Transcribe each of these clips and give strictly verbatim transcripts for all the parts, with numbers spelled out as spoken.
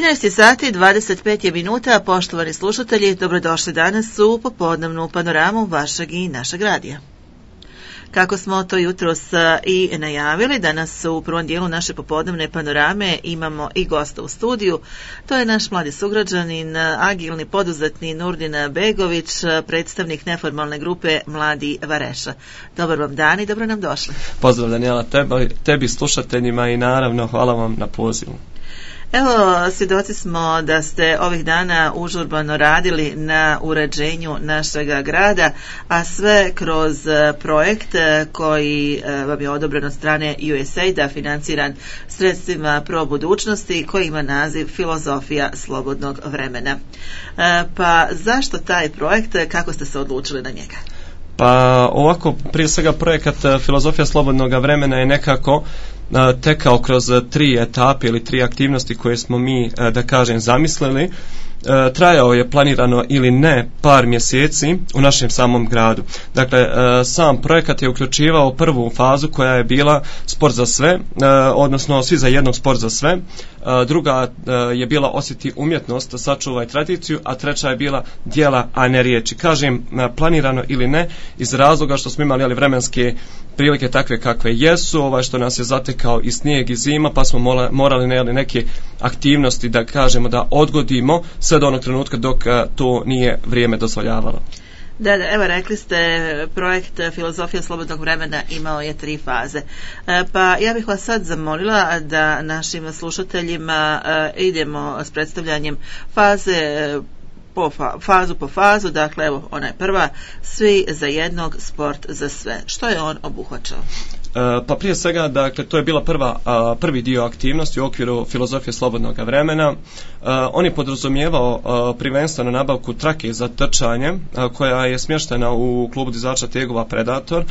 trinaest sati dvadeset pet minuta, poštovani slušatelji, dobrodošli danas u popodnevnu panoramu vašeg i našeg radija. Kako smo to jutros i najavili, danas u prvom dijelu naše popodnevne panorame imamo i gosta u studiju. To je naš mladi sugrađanin, agilni poduzetni Nurdin Begović, predstavnik neformalne grupe Mladi Vareša. Dobar vam dan i dobro nam došli. Pozdrav Danijela, tebi, tebi slušateljima i naravno hvala vam na pozivu. Evo, svjedoci smo da ste ovih dana užurbano radili na uređenju našega grada, a sve kroz projekt koji vam je odobren od strane U S A I D-a, financiran sredstvima Pro budućnosti, koji ima naziv Filozofija slobodnog vremena. Pa zašto taj projekt, kako ste se odlučili na njega? Pa ovako, prije svega projekat Filozofija slobodnog vremena je nekako tekao kroz tri etape ili tri aktivnosti koje smo mi, da kažem, zamislili. Trajao je planirano ili ne par mjeseci u našem samom gradu. Dakle, sam projekat je uključivao prvu fazu koja je bila sport za sve, odnosno svi za jednog sport za sve. Druga je bila osjeti umjetnost, sačuvaj tradiciju, a treća je bila djela, a ne riječi. Kažem planirano ili ne iz razloga što smo imali ali vremenske prilike takve kakve jesu, ovaj što nas je zatekao i snijeg i zima, pa smo morali ne, neke aktivnosti da kažemo da odgodimo sve do onog trenutka dok to nije vrijeme dozvoljavalo. Da, da, evo rekli ste, projekt Filozofija slobodnog vremena imao je tri faze. Pa ja bih vas sad zamolila da našim slušateljima idemo s predstavljanjem faze po fa, fazu po fazu. Dakle, evo, ona je prva, svi za jednog, sport za sve. Što je on obuhvaćao? Pa prije svega, dakle, to je bila prva, prvi dio aktivnosti u okviru Filozofije slobodnog vremena. On je podrazumijevao prvenstveno nabavku trake za trčanje koja je smještena u klubu dizača tegova Predator,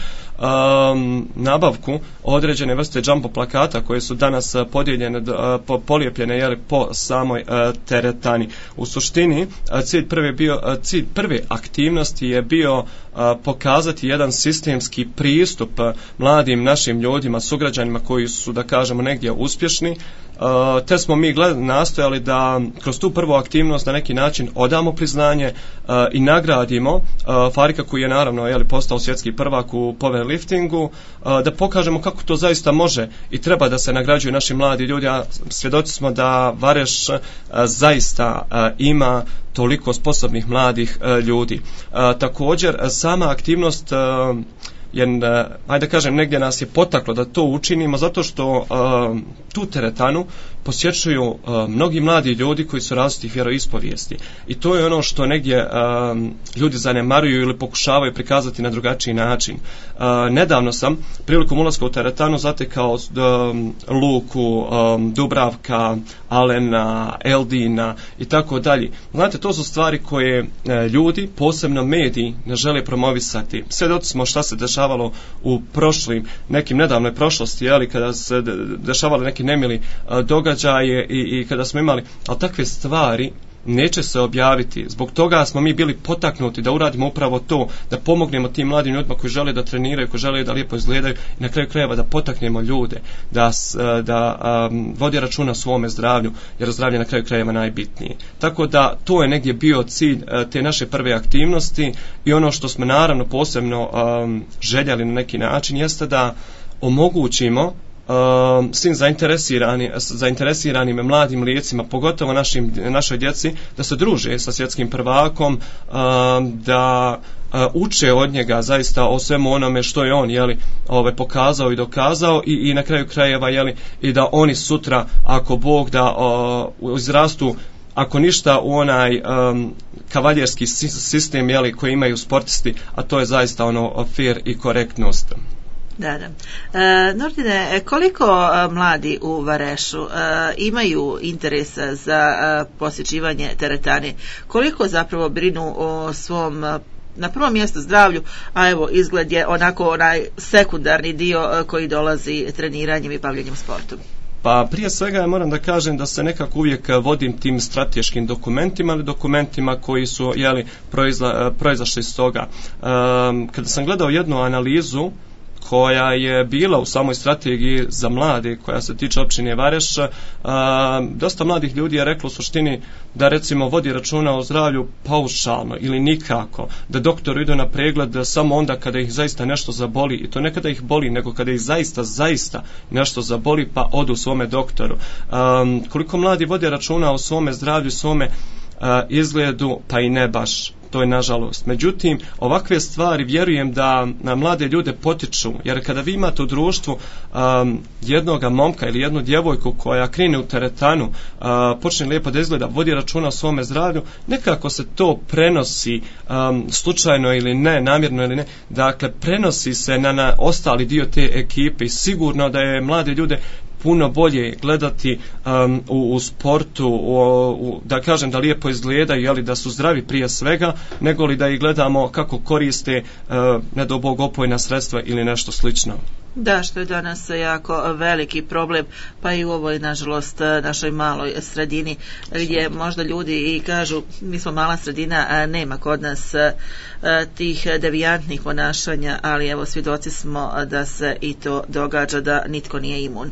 nabavku određene vrste jumbo plakata koje su danas podijeljene, polijepljene jeli, po samoj teretani. U suštini cilj prve, bio, cilj prve aktivnosti je bio pokazati jedan sistemski pristup mladim našim ljudima, sugrađanima koji su, da kažemo, negdje uspješni, te smo mi gled, nastojali da kroz tu prvu aktivnost na neki način odamo priznanje i nagradimo Farika koji je naravno jeli, postao svjetski prvak u powerliftingu, da pokažemo kako to zaista može i treba da se nagrađuju naši mladi ljudi, a svjedoci smo da Vareš zaista ima toliko sposobnih mladih ljudi. Također sama aktivnost jer, ajde da kažem, negdje nas je potaklo da to učinimo zato što uh, tu teretanu posjećuju uh, mnogi mladi ljudi koji su različitih vjeroispovijesti i to je ono što negdje uh, ljudi zanemaruju ili pokušavaju prikazati na drugačiji način. Uh, nedavno sam prilikom ulaska u teretanu zatekao um, Luku, um, Dubravka, Alena, Eldina i tako dalje. Znate, to su stvari koje uh, ljudi, posebno mediji, ne žele promovisati. Svjedoci smo šta se dešava u prošlim, nekim nedavnoj prošlosti, jeli, kada se dešavali neki nemili a, događaje i, i kada smo imali, ali takve stvari neće se objaviti. Zbog toga smo mi bili potaknuti da uradimo upravo to, da pomognemo tim mladim ljudima koji žele da treniraju, koji žele da lijepo izgledaju i na kraju krajeva da potaknemo ljude, da, da um, vodi računa o svome zdravlju, jer zdravlje na kraju krajeva najbitnije. Tako da to je negdje bio cilj uh, te naše prve aktivnosti i ono što smo naravno posebno um, željeli na neki način jeste da omogućimo Uh, svim zainteresirani, zainteresiranim mladim lijecima, pogotovo našim, našoj djeci, da se druže sa svjetskim prvakom, uh, da uh, uče od njega zaista o svemu onome što je on jeli, ove, pokazao i dokazao i, i na kraju krajeva jeli, i da oni sutra, ako Bog da uh, izrastu, ako ništa, u onaj um, kavaljerski sistem jeli, koji imaju sportisti, a to je zaista ono fair i korektnost. Da, da. E, Nurdine, koliko a, mladi u Varešu a, imaju interesa za a, posjećivanje teretane? Koliko zapravo brinu o svom, a, na prvom mjestu zdravlju, a evo izgled je onako onaj sekundarni dio a, koji dolazi treniranjem i bavljenjem sportom? Pa prije svega moram da kažem da se nekako uvijek vodim tim strateškim dokumentima ili dokumentima koji su jeli, proizla, proizašli iz toga. E, kada sam gledao jednu analizu koja je bila u samoj strategiji za mlade koja se tiče općine Vareš, dosta mladih ljudi je reklo u suštini da recimo vodi računa o zdravlju paušalno ili nikako, da doktoru idu na pregled samo onda kada ih zaista nešto zaboli, i to ne kada ih boli, nego kada ih zaista, zaista nešto zaboli pa odu svome doktoru. Um, koliko mladi vode računa o svome zdravlju, svome uh, izgledu, pa i ne baš. To je nažalost. Međutim, ovakve stvari vjerujem da na mlade ljude potiču, jer kada vi imate u društvu um, jednoga momka ili jednu djevojku koja krene u teretanu, uh, počne lijepo da izgleda, vodi računa o svome zdravlju, nekako se to prenosi um, slučajno ili ne, namjerno ili ne, dakle prenosi se na, na ostali dio te ekipe i sigurno da je mlade ljude puno bolje gledati um, u, u sportu, u, u, da kažem da lijepo izgledaju, jeli, da su zdravi prije svega, nego li da ih gledamo kako koriste uh, ne do Bog opojna sredstva ili nešto slično. Da, što je danas jako veliki problem, pa i u ovoj, nažalost, našoj maloj sredini, gdje možda ljudi i kažu, mi smo mala sredina, nema kod nas tih devijantnih ponašanja, ali evo, svjedoci smo da se i to događa, da nitko nije imun.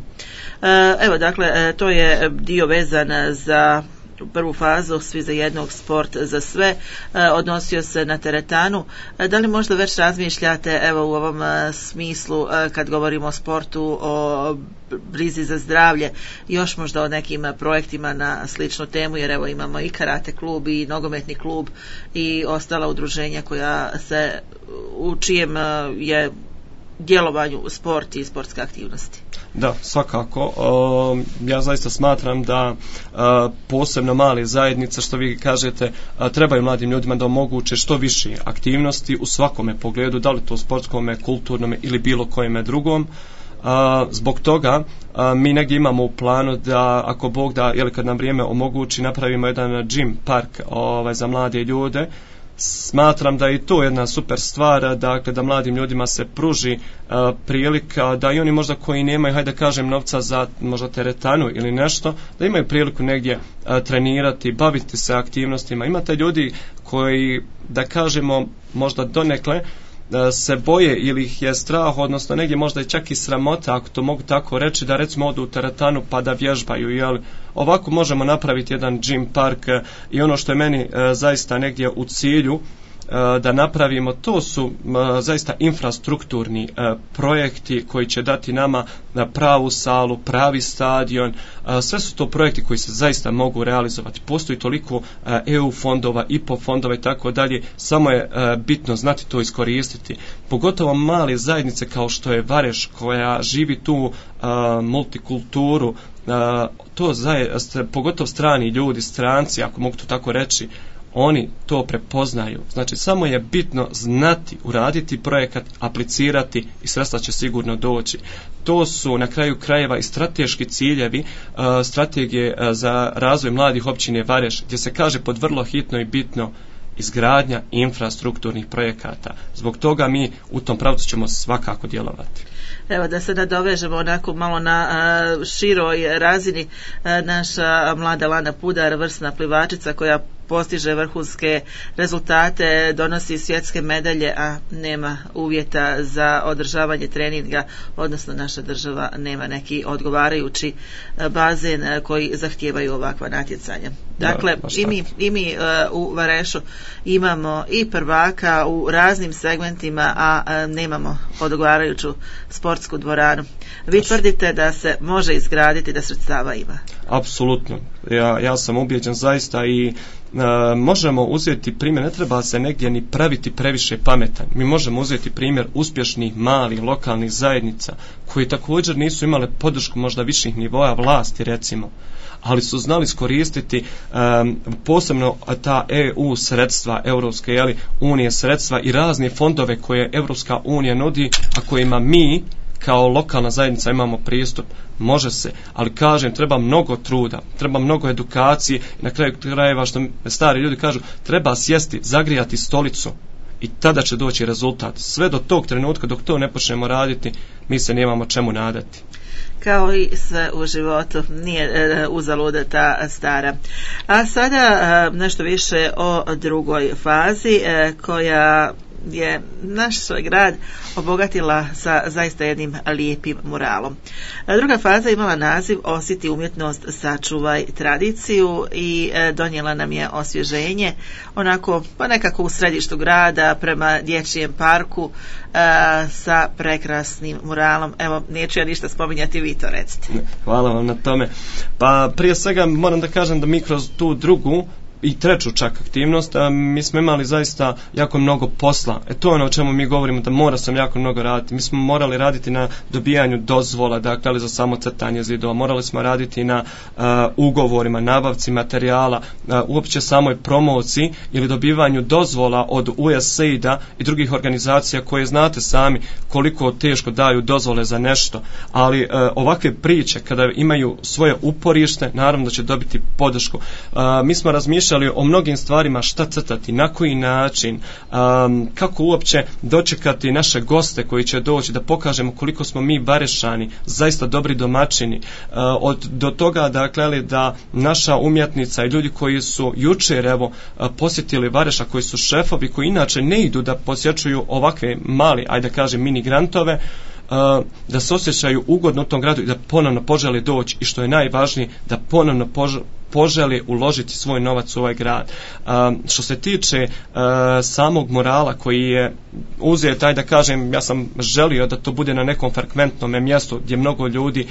Evo, dakle, to je dio vezan za prvu fazu, svi za jednog, sport za sve, odnosio se na teretanu. Da li možda već razmišljate evo u ovom smislu kad govorimo o sportu, o brizi za zdravlje, još možda o nekim projektima na sličnu temu, jer evo imamo i karate klub i nogometni klub i ostala udruženja koja se, u čijem je djelovanju sport i sportske aktivnosti. Da, svakako. Uh, ja zaista smatram da uh, posebno male zajednice, što vi kažete, uh, trebaju mladim ljudima da omoguće što više aktivnosti u svakome pogledu, da li to sportskome, kulturnome ili bilo kojeme drugom. Uh, zbog toga uh, mi negdje imamo u planu da, ako Bog da, ili kad nam vrijeme omogući, napravimo jedan gym park ovaj, za mlade ljude. Smatram da je i to jedna super stvar, dakle da mladim ljudima se pruži uh, prilika da i oni možda koji nemaju, hajde da kažem, novca za možda teretanu ili nešto, da imaju priliku negdje uh, trenirati, baviti se aktivnostima. Imate ljudi koji, da kažemo, možda donekle se boje ili ih je strah, odnosno negdje možda i čak i sramota, ako to mogu tako reći, da recimo odu u teretanu pa da vježbaju, jel? Ovako možemo napraviti jedan gym park i ono što je meni e, zaista negdje u cilju e, da napravimo, to su e, zaista infrastrukturni e, projekti koji će dati nama na pravu salu, pravi stadion, e, sve su to projekti koji se zaista mogu realizovati. Postoji toliko e, E U fondova, I P O fondova i tako dalje, samo je e, bitno znati to iskoristiti. Pogotovo male zajednice kao što je Vareš, koja živi tu e, multikulturu, e, to zaista, pogotovo strani ljudi, stranci, ako mogu to tako reći, oni to prepoznaju. Znači, samo je bitno znati, uraditi projekat, aplicirati i sredstva će sigurno doći. To su na kraju krajeva i strateški ciljevi uh, strategije uh, za razvoj mladih općine Vareš, gdje se kaže pod vrlo hitno i bitno izgradnja infrastrukturnih projekata. Zbog toga mi u tom pravcu ćemo svakako djelovati. Evo da se nadovežemo onako malo na a, široj razini, a, naša mlada Lana Pudar, vrsna plivačica koja postiže vrhunske rezultate, donosi svjetske medalje, a nema uvjeta za održavanje treninga, odnosno naša država nema neki odgovarajući bazen koji zahtijevaju ovakva natjecanja. Dakle, da, i mi, i mi uh, u Varešu imamo i prvaka u raznim segmentima, a uh, nemamo odgovarajuću sportsku dvoranu. Vi Toš. tvrdite da se može izgraditi, da sredstava ima? Apsolutno. Ja, ja sam ubijeđen zaista i E, možemo uzeti primjer, ne treba se negdje ni praviti previše pametan. Mi možemo uzeti primjer uspješnih malih lokalnih zajednica koji također nisu imale podršku možda viših nivoa vlasti, recimo, ali su znali iskoristiti um, posebno ta E U sredstva, Europske jeli, unije sredstva i razne fondove koje Europska unija nudi, a kojima mi kao lokalna zajednica imamo pristup. Može se, ali kažem, treba mnogo truda, treba mnogo edukacije i na kraju krajeva, što stari ljudi kažu, treba sjesti, zagrijati stolicu i tada će doći rezultat. Sve do tog trenutka dok to ne počnemo raditi, mi se nemamo čemu nadati. Kao i sve u životu, nije e, uzaluda ta stara. A sada e, nešto više o drugoj fazi e, koja je naš grad obogatila sa zaista jednim lijepim muralom. Druga faza imala naziv Osjeti umjetnost, sačuvaj tradiciju i donijela nam je osvježenje onako pa nekako u središtu grada prema dječjem parku sa prekrasnim muralom. Evo, neću ja ništa spominjati, vi to recite. Hvala vam na tome. Pa prije svega moram da kažem da mi kroz tu drugu i treću čak aktivnost, a mi smo imali zaista jako mnogo posla. E to je ono o čemu mi govorimo, da mora sam jako mnogo raditi. Mi smo morali raditi na dobijanju dozvola, dakle za samo crtanje zidova. Morali smo raditi na uh, ugovorima, nabavci materijala, uh, uopće samoj promociji ili dobivanju dozvola od U S A I D-a i drugih organizacija koje znate sami koliko teško daju dozvole za nešto. Ali uh, ovakve priče kada imaju svoje uporište, naravno da će dobiti podršku. Uh, mi smo razmišljali o mnogim stvarima, šta crtati, na koji način, um, kako uopće dočekati naše goste koji će doći, da pokažemo koliko smo mi Varešani zaista dobri domaćini, uh, od, do toga dakle da naša umjetnica i ljudi koji su jučer evo uh, posjetili Vareša, koji su šefovi, koji inače ne idu da posjećuju ovakve mali, ajde da kažem, mini grantove, Uh, da se osjećaju ugodno u tom gradu i da ponovno poželi doći i što je najvažnije, da ponovno poželi poželi uložiti svoj novac u ovaj grad. Um, što se tiče uh, samog morala koji je uzeo, taj da kažem, ja sam želio da to bude na nekom frekventnom mjestu gdje mnogo ljudi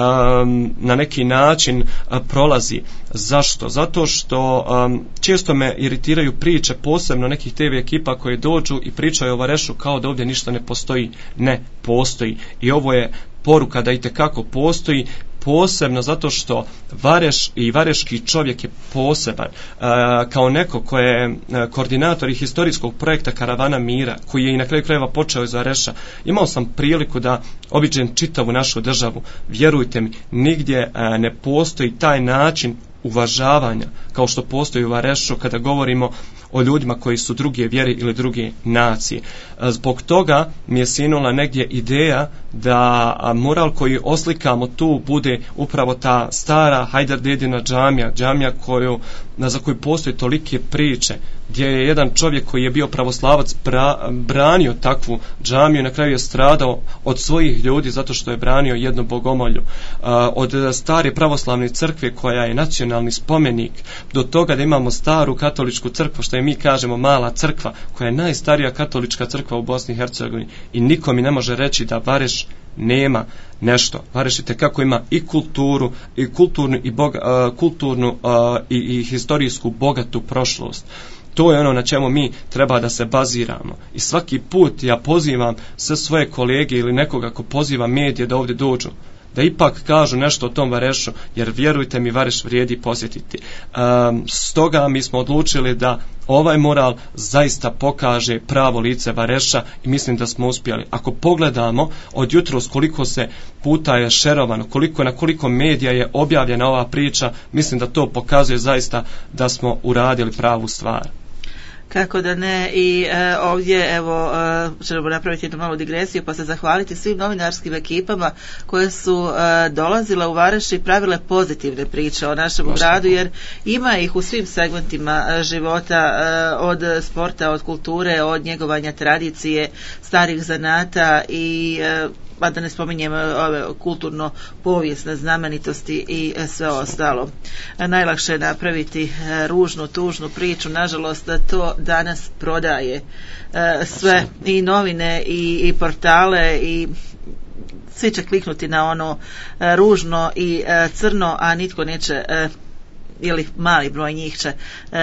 um, na neki način uh, prolazi. Zašto? Zato što um, često me iritiraju priče, posebno nekih T V ekipa koje dođu i pričaju o Varešu kao da ovdje ništa ne postoji. Ne, postoji. I ovo je poruka da itekako postoji, posebno zato što Vareš i vareški čovjek je poseban. E, kao neko ko je koordinator i historijskog projekta Karavana mira, koji je i na kraju krajeva počeo iz Vareša, imao sam priliku da obiđem čitavu našu državu. Vjerujte mi, nigdje e, ne postoji taj način uvažavanja kao što postoji u Varešu kada govorimo o ljudima koji su druge vjere ili druge nacije. Zbog toga mi je sinula negdje ideja da mural koji oslikamo tu bude upravo ta stara Hajdardedina džamija, džamija koju, za koju postoji tolike priče, gdje je jedan čovjek koji je bio pravoslavac bra, branio takvu džamiju, na kraju je stradao od svojih ljudi zato što je branio jednu bogomolju. Od stare pravoslavne crkve koja je nacionalni spomenik do toga da imamo staru katoličku crkvu, što je mi kažemo mala crkva, koja je najstarija katolička crkva u Bosni i Hercegovini, i niko mi ne može reći da Vareš nema nešto. Vareš itekako ima i kulturu i kulturnu i boga, uh, kulturnu uh, i, i historijsku bogatu prošlost. To je ono na čemu mi treba da se baziramo. I svaki put ja pozivam sve svoje kolege ili nekoga ko poziva medije da ovdje dođu, da ipak kažu nešto o tom Varešu, jer vjerujte mi, Vareš vrijedi posjetiti. Um, stoga mi smo odlučili da ovaj mural zaista pokaže pravo lice Vareša i mislim da smo uspjeli. Ako pogledamo od jutros koliko se puta je šerovano, koliko na koliko medija je objavljena ova priča, mislim da to pokazuje zaista da smo uradili pravu stvar. Kako da ne, i e, ovdje evo e, ćemo napraviti jednu malu digresiju pa se zahvaliti svim novinarskim ekipama koje su e, dolazile u Vareš i pravile pozitivne priče o našem Možda. gradu, jer ima ih u svim segmentima e, života, e, od sporta, od kulture, od njegovanja tradicije, starih zanata i e, pa da ne spominjem ove kulturno povijesne znamenitosti i sve ostalo. Najlakše je napraviti ružnu, tužnu priču, nažalost to danas prodaje sve, i novine i, i portale, i svi će kliknuti na ono ružno i crno, a nitko neće, ili mali broj njih će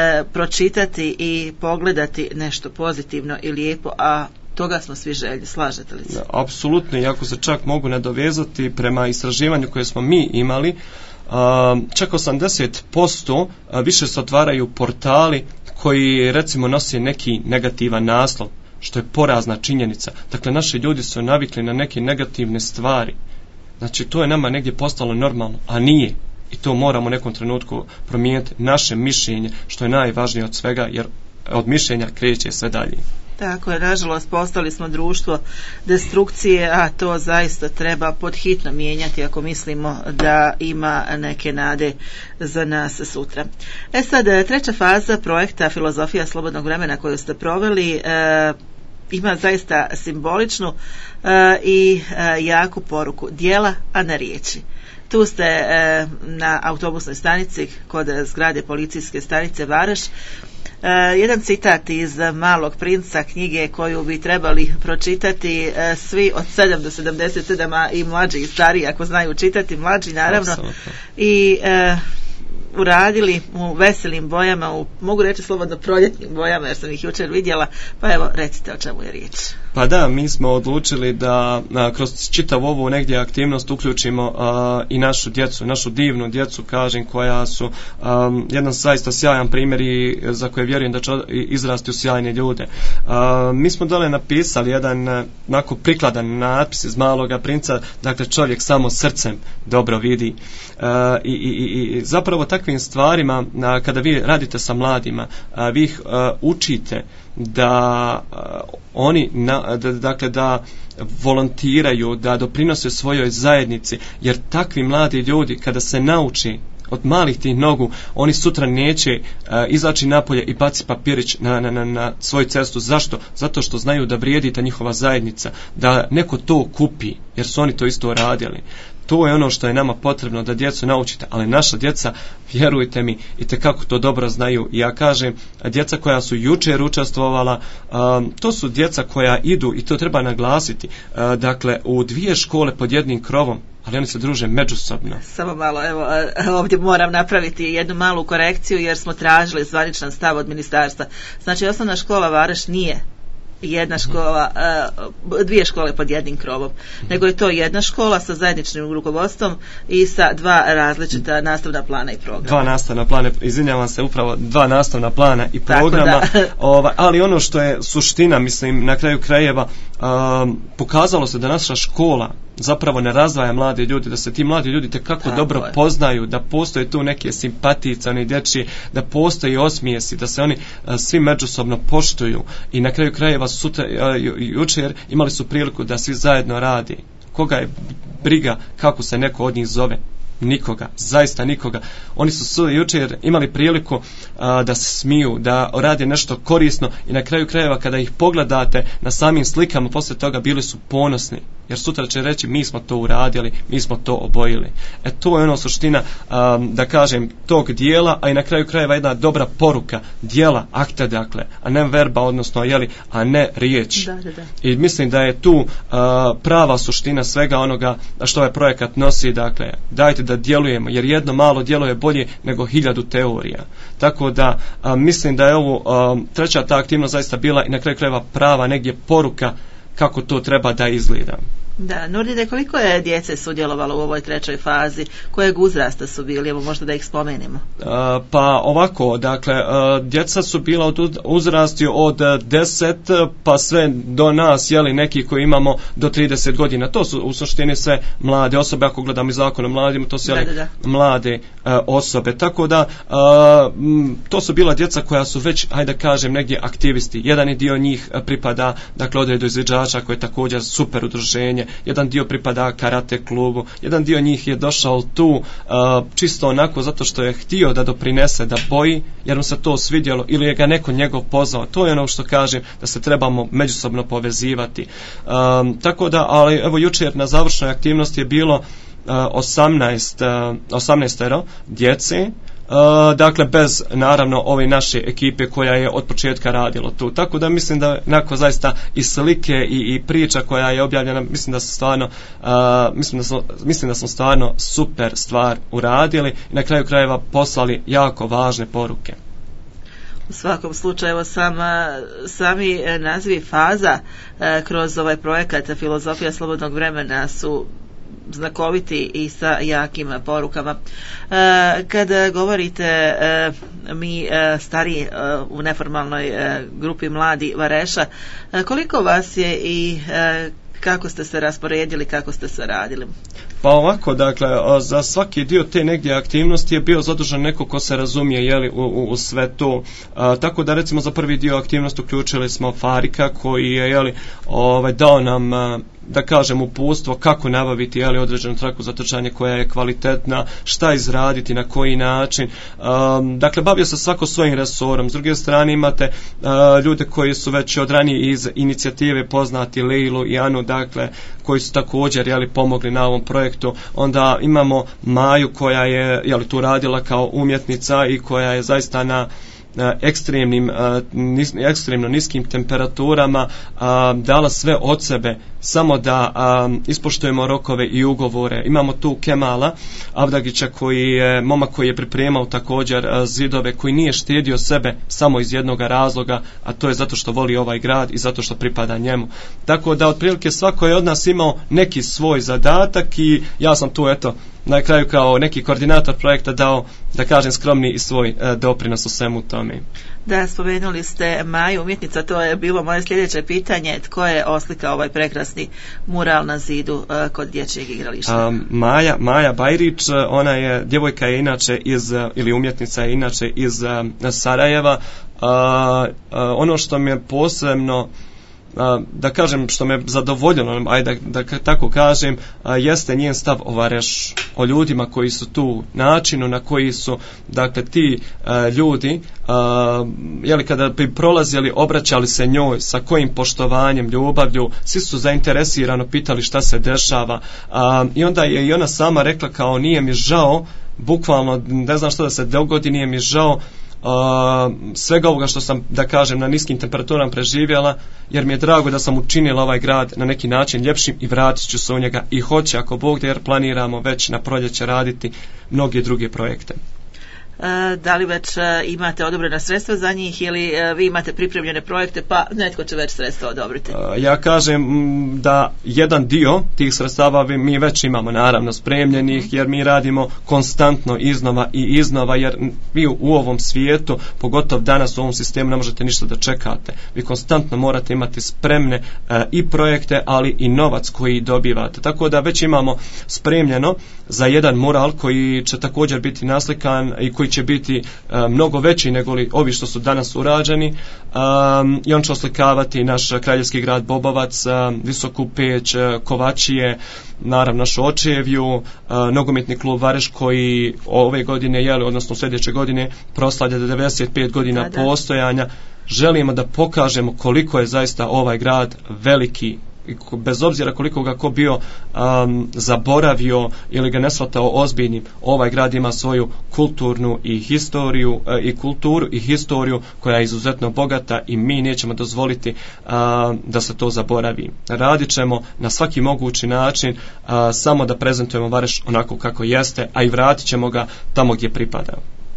pročitati i pogledati nešto pozitivno i lijepo, a toga smo svi željni, slažete li se? Apsolutno, i ako se čak mogu nadovezati prema istraživanju koje smo mi imali, čak osamdeset posto više se otvaraju portali koji recimo nose neki negativan naslov, što je porazna činjenica. Dakle, naši ljudi su navikli na neke negativne stvari. Znači, to je nama negdje postalo normalno, a nije. I to moramo u nekom trenutku promijeniti naše mišljenje, što je najvažnije od svega, jer od mišljenja kreće sve dalje. Tako je, nažalost postali smo društvo destrukcije, a to zaista treba podhitno mijenjati ako mislimo da ima neke nade za nas sutra. E sad, treća faza projekta Filozofija slobodnog vremena koju ste proveli, e, ima zaista simboličnu uh, i uh, jaku poruku. Djela, a ne riječi. Tu ste uh, na autobusnoj stanici kod zgrade policijske stanice Vareš. Uh, jedan citat iz Malog princa, knjige koju bi trebali pročitati uh, svi od sedam do sedamdeset sedam, a i mlađi i stariji ako znaju čitati, mlađi naravno. Absolutno. I uh, uradili u veselim bojama, u, mogu reći slobodno proljetnim bojama jer sam ih jučer vidjela, pa evo recite o čemu je riječ. Pa da, mi smo odlučili da a, kroz čitav ovu negdje aktivnost uključimo a, i našu djecu, našu divnu djecu, kažem, koja su a, jedan zaista sjajan primjer i za koje vjerujem da će izrasti u sjajne ljude. A, mi smo dole napisali jedan onako prikladan natpis iz Maloga princa, dakle čovjek samo srcem dobro vidi. A, i, i, i zapravo takvim stvarima, a, kada vi radite sa mladima, a, vi ih a, učite da uh, oni na, da, dakle da volontiraju, da doprinose svojoj zajednici, jer takvi mladi ljudi kada se nauči od malih tih nogu, oni sutra neće uh, izaći napolje i baci papirić na, na, na, na svoju cestu. Zašto? Zato što znaju da vrijedi ta njihova zajednica, da neko to kupi, jer su oni to isto radili. To je ono što je nama potrebno, da djecu naučite, ali naša djeca, vjerujte mi, i tekako to dobro znaju. I ja kažem, djeca koja su jučer učestvovala, um, to su djeca koja idu, i to treba naglasiti, uh, dakle, u dvije škole pod jednim krovom, ali oni se druže međusobno. Samo malo, evo, ovdje moram napraviti jednu malu korekciju, jer smo tražili zvaničan stav od ministarstva. Znači, osnovna škola Vareš nije jedna škola, dvije škole pod jednim krovom, nego je to jedna škola sa zajedničnim rukovodstvom i sa dva različita nastavna plana i programa. Dva nastavna plana, izvinjavam se, upravo dva nastavna plana i programa, ova, ali ono što je suština, mislim, na kraju krajeva, um, pokazalo se da naša škola zapravo ne razdvaja mlade ljudi, da se ti mladi ljudi tekako tako dobro je. Poznaju, da postoje tu neke simpatice, oni dječji, da postoji osmijesi, da se oni a, svi međusobno poštuju, i na kraju krajeva sutra, a, ju, jučer imali su priliku da svi zajedno radi. Koga je briga kako se neko od njih zove? Nikoga, zaista nikoga. Oni su su jučer imali priliku a, da se smiju, da rade nešto korisno, i na kraju krajeva kada ih pogledate na samim slikama poslije toga bili su ponosni, jer sutra će reći mi smo to uradili, mi smo to obojili. E to je ono suština, a, da kažem, tog dijela, a i na kraju krajeva jedna dobra poruka, dijela, akta, dakle, a ne verba, odnosno jeli, a ne riječ. Da, da, da. I mislim da je tu a, prava suština svega onoga što ovaj projekat nosi, dakle, dajte da djelujemo, jer jedno malo djelo je bolje nego hiljadu teorija. Tako da a, mislim da je ovo a, treća ta aktivnost zaista bila i na kraju krajeva prava negdje poruka kako to treba da izgleda. Da, Nurdine, koliko je djece sudjelovalo u ovoj trećoj fazi? Kojeg uzrasta su bili? Evo, možda da ih spomenemo. Uh, pa ovako, dakle, uh, djeca su bila od uzrasti od deset pa sve do nas, jeli, neki koji imamo do trideset godina. To su u suštini sve mlade osobe, ako gledamo i zakon o mladima, to su jeli, da, da, da. mlade uh, osobe. Tako da, uh, m, to su bila djeca koja su već, hajde kažem, negdje aktivisti. Jedan dio njih pripada, dakle, odredu izviđača, koje je također super udruženje. Jedan dio pripada karate klubu, jedan dio njih je došao tu uh, čisto onako zato što je htio da doprinese, da boji, jer mu se to svidjelo, ili je ga neko njegov pozvao. To je ono što kažem, da se trebamo međusobno povezivati. Um, tako da, ali evo jučer na završnoj aktivnosti je bilo uh, osamnaest, uh, osamnaestero djece. Uh, dakle, bez naravno ove naše ekipe koja je od početka radila tu. Tako da mislim da onako zaista i slike i, i priča koja je objavljena, mislim da su stvarno uh, mislim, da smo, mislim da smo stvarno super stvar uradili i na kraju krajeva poslali jako važne poruke. U svakom slučaju, sam, sami nazivi faza kroz ovaj projekat Filozofija slobodnog vremena su znakoviti i sa jakim porukama. Kada govorite mi stariji u neformalnoj grupi mladi Vareša, koliko vas je i kako ste se rasporedili, kako ste se radili? Pa ovako, dakle, za svaki dio te negdje aktivnosti je bio zadužen neko ko se razumije, jeli, u, u, u sve to. A, tako da, recimo, za prvi dio aktivnosti uključili smo Farika, koji je, jeli, ovaj, dao nam a, da kažem, uputstvo kako nabaviti ali određenu traku za trčanje koja je kvalitetna, šta izraditi, na koji način. Um, dakle, bavio se svako svojim resorom. S druge strane imate uh, ljude koji su već od ranije iz inicijative poznati, Leilu i Anu, dakle, koji su također jeli, pomogli na ovom projektu. Onda imamo Maju koja je jeli, tu radila kao umjetnica i koja je zaista na ekstremnim, nis, ekstremno niskim temperaturama a, dala sve od sebe samo da a, ispoštujemo rokove i ugovore. Imamo tu Kemala Avdagića koji je momak koji je pripremao također a, zidove, koji nije štedio sebe samo iz jednog razloga, a to je zato što voli ovaj grad i zato što pripada njemu. Tako da otprilike svako je od nas imao neki svoj zadatak i ja sam tu eto na kraju kao neki koordinator projekta dao, da kažem, skromni i svoj e, doprinos u svemu tome. Da, spomenuli ste Maju, umjetnica, to je bilo moje sljedeće pitanje, tko je oslikao ovaj prekrasni mural na zidu e, kod dječjeg igrališta? A, Maja, Maja Bajrić, ona je, djevojka je inače iz, ili umjetnica je inače iz a, Sarajeva. A, a, ono što mi je posebno da kažem što me zadovoljilo, ajde da, da tako kažem, jeste njen stav o Vareš, o ljudima koji su tu, načinu na koji su, dakle, ti ljudi jeli, kada bi prolazili, obraćali se njoj, sa kojim poštovanjem, ljubavlju, svi su zainteresirano pitali šta se dešava i onda je i ona sama rekla kao nije mi žao, bukvalno ne znam što da se dogodi, nije mi žao Uh, svega ovoga što sam, da kažem, na niskim temperaturama preživjela, jer mi je drago da sam učinila ovaj grad na neki način ljepšim i vratit ću se u njega i hoće ako Bog da, jer planiramo već na proljeće raditi mnoge druge projekte. E, da li već e, imate odobrena sredstva za njih ili e, vi imate pripremljene projekte pa netko će već sredstva odobriti? E, ja kažem m, da jedan dio tih sredstava mi već imamo naravno spremljenih, jer mi radimo konstantno iznova i iznova, jer vi u, u ovom svijetu, pogotovo danas u ovom sistemu, ne možete ništa da čekate. Vi konstantno morate imati spremne e, i projekte, ali i novac koji dobivate. Tako da već imamo spremljeno za jedan mural koji će također biti naslikan i koji će biti uh, mnogo veći nego li ovi što su danas urađeni um, i on će oslikavati naš kraljevski grad Bobovac, uh, Visoku Peć, uh, Kovačije, naravno našu Očevju, uh, nogometni klub Vareš koji ove godine, jeli, odnosno sljedeće godine proslavlja devedeset pet godina da, da. postojanja. Želimo da pokažemo koliko je zaista ovaj grad veliki, bez obzira koliko ga ko bio um, zaboravio ili ga ne shvatao ozbiljnim. Ovaj grad ima svoju kulturnu i historiju uh, i kulturu i historiju koja je izuzetno bogata i mi nećemo dozvoliti uh, da se to zaboravi. Radit ćemo na svaki mogući način uh, samo da prezentujemo Vareš onako kako jeste, a i vratit ćemo ga tamo gdje pripada.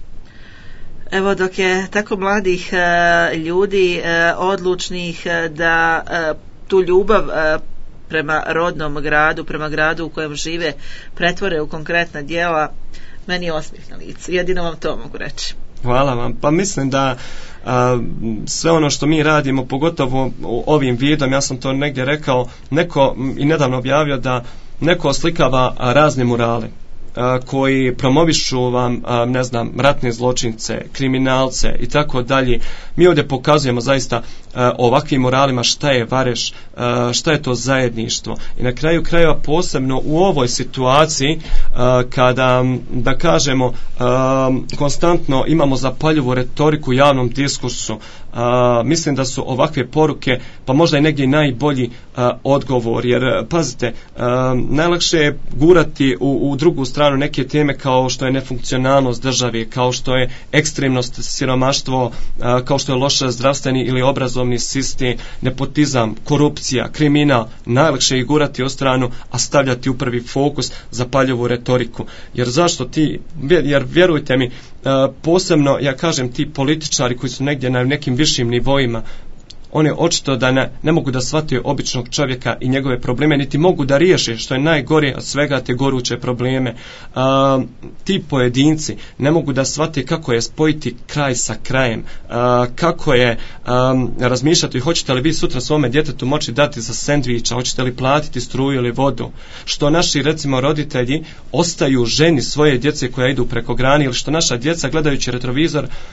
Evo, dok je tako mladih uh, ljudi uh, odlučnih uh, da uh, tu ljubav uh, prema rodnom gradu, prema gradu u kojem žive, pretvore u konkretna djela, meni je osmijeh na licu. Jedino vam to mogu reći. Hvala vam. Pa mislim da a, sve ono što mi radimo, pogotovo ovim vidom, ja sam to negdje rekao, neko i nedavno objavio da neko oslikava razne murale koji promovišu vam, ne znam, ratne zločince, kriminalce i tako dalje. Mi ovdje pokazujemo zaista ovakvim moralima šta je Vareš, šta je to zajedništvo. I na kraju krajeva posebno u ovoj situaciji kada, da kažemo, konstantno imamo zapaljivu retoriku u javnom diskursu, mislim da su ovakve poruke pa možda i negdje najbolji odgovor, jer pazite, najlakše je gurati u, u drugu stranu neke teme kao što je nefunkcionalnost države, kao što je ekstremnost, siromaštvo, kao što je loš zdravstveni ili obrazovni sistem, nepotizam, korupcija, kriminal. Najlakše je gurati u stranu, a stavljati u prvi fokus zapaljivu retoriku. Jer zašto ti, jer vjerujte mi, posebno, ja kažem, ti političari koji su negdje na nekim višim nivoima, oni očito da ne, ne mogu da shvataju običnog čovjeka i njegove probleme, niti mogu da riješe, što je najgore od svega, te goruće probleme. A, ti pojedinci ne mogu da shvate kako je spojiti kraj sa krajem, a, kako je a, razmišljati, hoćete li vi sutra svome djetetu moći dati za sendviča, hoćete li platiti struju ili vodu, što naši, recimo, roditelji ostaju ženi svoje djece koja idu preko grani, ili što naša djeca gledajući retrovizor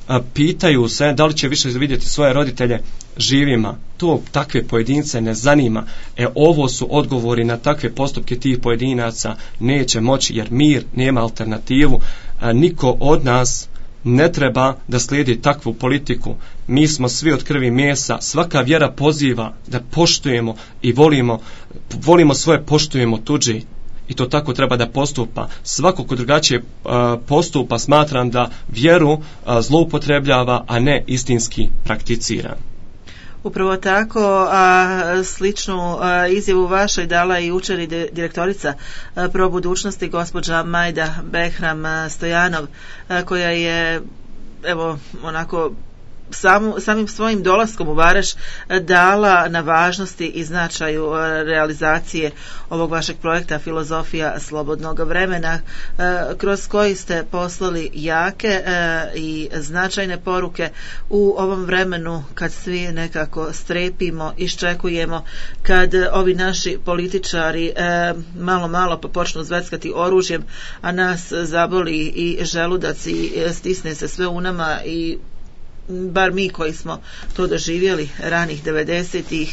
pitaju se da li će više vidjeti svoje roditelje živima. To takve pojedince ne zanima. E ovo su odgovori na takve postupke tih pojedinaca, neće moći jer mir nema alternativu. A niko od nas ne treba da slijedi takvu politiku. Mi smo svi od krvi mesa, svaka vjera poziva da poštujemo i volimo, volimo svoje, poštujemo tuđi. I to tako treba da postupa. Svako ko drugačije uh, postupa, smatram da vjeru uh, zloupotrebljava, a ne istinski prakticira. Upravo tako, a sličnu a, izjavu vašoj dala i jučer i direktorica a, Pro budućnosti gospođa Majda Behram Stojanov, a, koja je evo onako Sam, samim svojim dolaskom u Vareš dala na važnosti i značaju realizacije ovog vašeg projekta Filozofija slobodnog vremena, kroz koji ste poslali jake i značajne poruke u ovom vremenu kad svi nekako strepimo, iščekujemo, kad ovi naši političari malo malo pa počnu zveckati oružjem, a nas zaboli i želudac i stisne se sve u nama, i bar mi koji smo to doživjeli ranih devedesetih,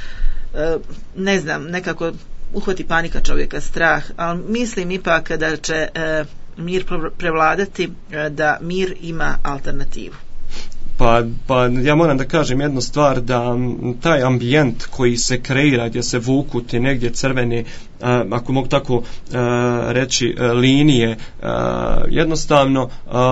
ne znam, nekako uhvati panika čovjeka, strah, ali mislim ipak da će mir prevladati, da mir ima alternativu. Pa, pa ja moram da kažem jednu stvar, da taj ambijent koji se kreira, gdje se vuku ti negdje crvene, ako mogu tako reći, linije, jednostavno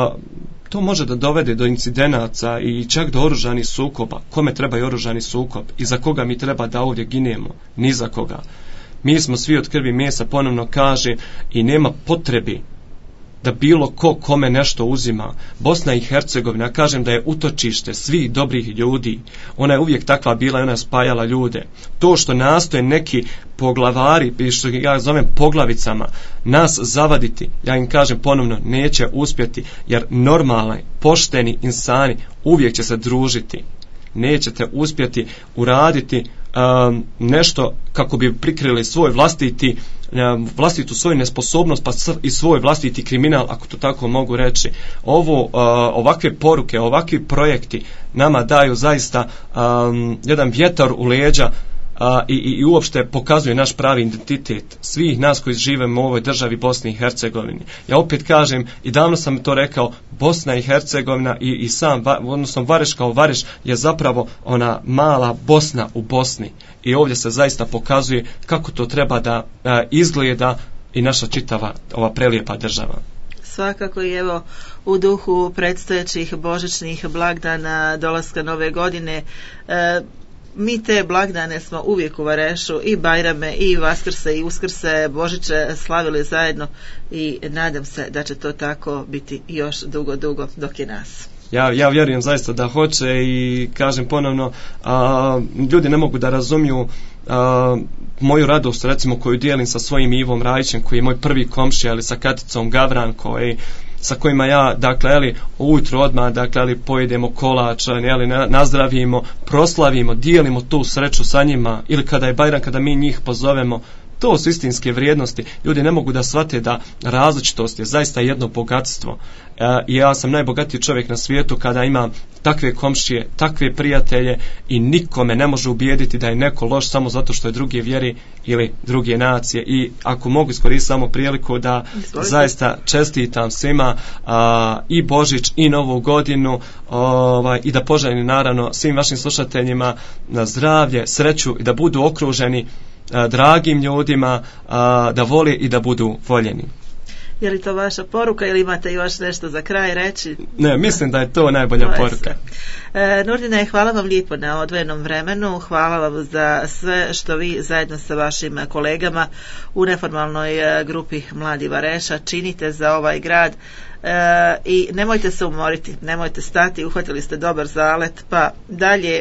to može da dovede do incidenaca i čak do oružanih sukoba. Kome treba i oružani sukob? I za koga mi treba da ovdje ginemo? Ni za koga. Mi smo svi od krvi mesa, ponovno kaže, i nema potrebi da bilo ko kome nešto uzima. Bosna i Hercegovina, kažem da je utočište svih dobrih ljudi. Ona je uvijek takva bila i ona je spajala ljude. To što nastoje neki poglavari, što ja zovem poglavicama, nas zavaditi, ja im kažem ponovno, neće uspjeti, jer normalni, pošteni insani uvijek će se družiti. Nećete uspjeti uraditi um, nešto kako bi prikrili svoj vlastiti vlastitu svoju nesposobnost pa i svoj vlastiti kriminal, ako to tako mogu reći. Ovo, uh, ovakve poruke, ovakvi projekti nama daju zaista um, jedan vjetar u leđa, a, i, i uopšte pokazuje naš pravi identitet svih nas koji živimo u ovoj državi Bosni i Hercegovini. Ja opet kažem, i davno sam to rekao, Bosna i Hercegovina i, i sam, odnosno Vareš kao Vareš je zapravo ona mala Bosna u Bosni, i ovdje se zaista pokazuje kako to treba da a, izgleda i naša čitava ova prelijepa država. Svakako, i evo u duhu predstojećih božićnih blagdana, dolaska nove godine, e, mi te blagdane smo uvijek u Varešu, i Bajrame, i Vaskrse, i Uskrse, Božiće slavili zajedno, i nadam se da će to tako biti još dugo, dugo dok je nas. Ja, ja vjerujem zaista da hoće, i kažem ponovno, a, ljudi ne mogu da razumiju a, moju radost, recimo, koju dijelim sa svojim Ivom Rajićem, koji je moj prvi komšija, ali sa Katicom Gavran, koji sa kojima ja, dakle, eli, ujutro odmah, dakle, eli, pojedemo kolač, eli, nazdravimo, proslavimo, dijelimo tu sreću sa njima, ili kada je Bajram, kada mi njih pozovemo. To su istinske vrijednosti. Ljudi ne mogu da shvate da različitost je zaista jedno bogatstvo. E, I ja sam najbogatiji čovjek na svijetu kada imam takve komšije, takve prijatelje, i nikome ne može ubijediti da je neko loš samo zato što je druge vjeri ili druge nacije. I ako mogu iskoristiti samo priliku da Izvolite. zaista čestitam svima a, i Božić i Novu godinu, ovaj, i da poželim naravno svim vašim slušateljima na zdravlje, sreću i da budu okruženi a, dragim ljudima, a, da vole i da budu voljeni. Je li to vaša poruka ili imate još nešto za kraj reći? Ne, mislim da je to najbolja to poruka. E, Nurdine, hvala vam lijepo na odvojenom vremenu, hvala vam za sve što vi zajedno sa vašim kolegama u neformalnoj grupi Mladi Vareša činite za ovaj grad, e, i nemojte se umoriti, nemojte stati, uhvatili ste dobar zalet, pa dalje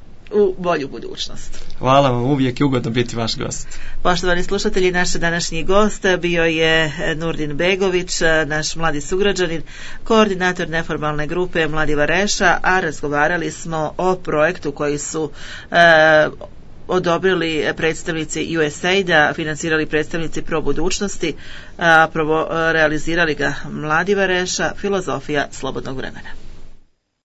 u bolju budućnost. Hvala vam, uvijek je ugodno biti vaš gost. Poštovani slušatelji, naš današnji gost bio je Nurdin Begović, naš mladi sugrađanin, koordinator neformalne grupe Mladi Vareša, a razgovarali smo o projektu koji su e, odobrili predstavnici U S A I D-a, financirali predstavnici Pro budućnosti, a provo, realizirali ga Mladi Vareša, Filozofija slobodnog vremena.